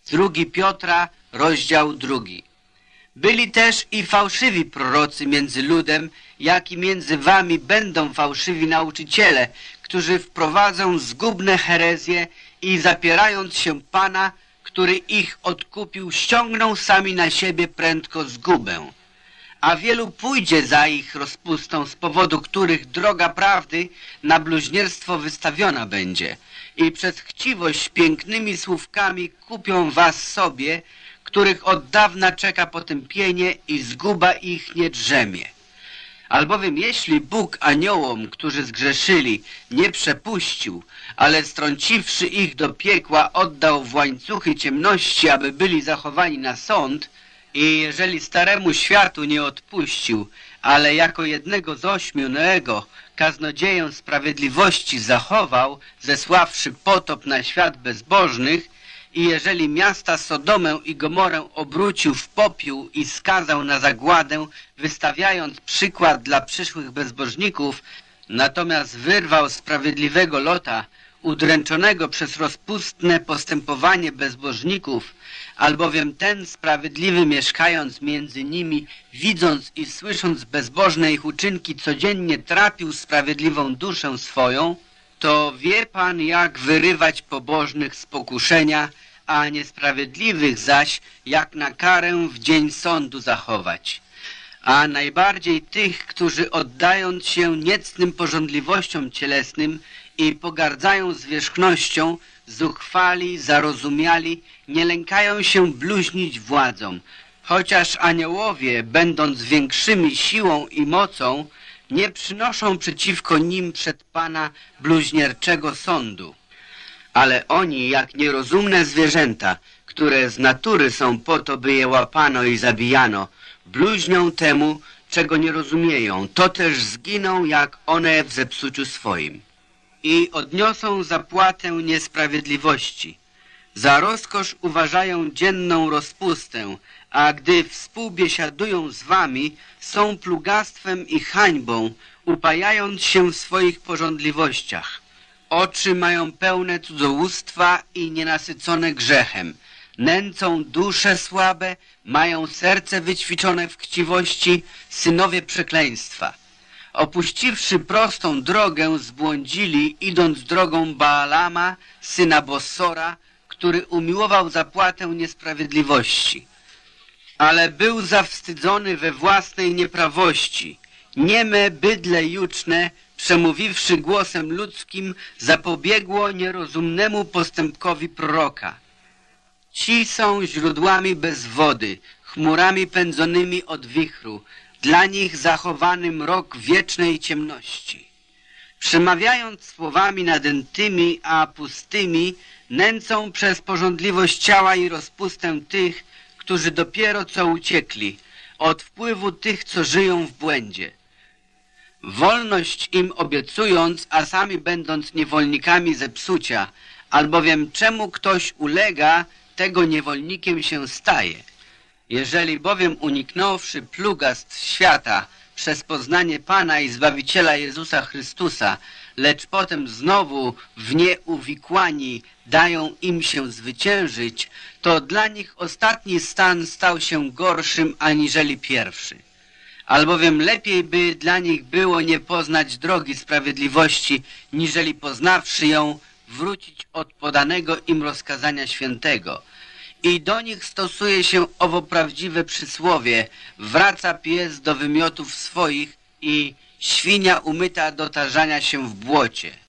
2 Piotra, rozdział 2. Byli też i fałszywi prorocy między ludem, jak i między wami będą fałszywi nauczyciele, którzy wprowadzą zgubne herezje i zapierając się Pana, który ich odkupił, ściągną sami na siebie prędko zgubę. A wielu pójdzie za ich rozpustą, z powodu których droga prawdy na bluźnierstwo wystawiona będzie i przez chciwość pięknymi słówkami kupią was sobie, których od dawna czeka potępienie i zguba ich nie drzemie. Albowiem jeśli Bóg aniołom, którzy zgrzeszyli, nie przepuścił, ale strąciwszy ich do piekła, oddał w łańcuchy ciemności, aby byli zachowani na sąd, i jeżeli staremu światu nie odpuścił, ale jako jednego z 8 Noego kaznodzieję sprawiedliwości zachował, zesławszy potop na świat bezbożnych, i jeżeli miasta Sodomę i Gomorę obrócił w popiół i skazał na zagładę, wystawiając przykład dla przyszłych bezbożników, natomiast wyrwał sprawiedliwego Lota, udręczonego przez rozpustne postępowanie bezbożników, albowiem ten sprawiedliwy, mieszkając między nimi, widząc i słysząc bezbożne ich uczynki, codziennie trapił sprawiedliwą duszę swoją, to wie Pan, jak wyrywać pobożnych z pokuszenia, a niesprawiedliwych zaś jak na karę w dzień sądu zachować. A najbardziej tych, którzy oddając się niecnym pożądliwościom cielesnym i pogardzają zwierzchnością, zuchwali, zarozumiali, nie lękają się bluźnić władzom, chociaż aniołowie, będąc większymi siłą i mocą, nie przynoszą przeciwko nim przed Pana bluźnierczego sądu. Ale oni, jak nierozumne zwierzęta, które z natury są po to, by je łapano i zabijano, bluźnią temu, czego nie rozumieją, to też zginą, jak one w zepsuciu swoim. I odniosą zapłatę niesprawiedliwości. Za rozkosz uważają dzienną rozpustę, a gdy współbiesiadują z wami, są plugastwem i hańbą, upajając się w swoich pożądliwościach. Oczy mają pełne cudzołóstwa i nienasycone grzechem. Nęcą dusze słabe, mają serce wyćwiczone w chciwości, synowie przekleństwa. Opuściwszy prostą drogę, zbłądzili, idąc drogą Baalama, syna Bossora, który umiłował zapłatę niesprawiedliwości. Ale był zawstydzony we własnej nieprawości. Nieme bydle juczne, przemówiwszy głosem ludzkim, zapobiegło nierozumnemu postępkowi proroka. Ci są źródłami bez wody, chmurami pędzonymi od wichru, dla nich zachowany mrok wiecznej ciemności. Przemawiając słowami nadętymi, a pustymi, nęcą przez pożądliwość ciała i rozpustę tych, którzy dopiero co uciekli od wpływu tych, co żyją w błędzie. Wolność im obiecując, a sami będąc niewolnikami zepsucia, albowiem czemu ktoś ulega, tego niewolnikiem się staje. Jeżeli bowiem uniknąwszy plugastw świata przez poznanie Pana i Zbawiciela Jezusa Chrystusa, lecz potem znowu w nie uwikłani dają im się zwyciężyć, to dla nich ostatni stan stał się gorszym aniżeli pierwszy. Albowiem lepiej by dla nich było nie poznać drogi sprawiedliwości, niżeli poznawszy ją, wrócić od podanego im rozkazania świętego. I do nich stosuje się owo prawdziwe przysłowie: wraca pies do wymiotów swoich i świnia umyta do tarzania się w błocie.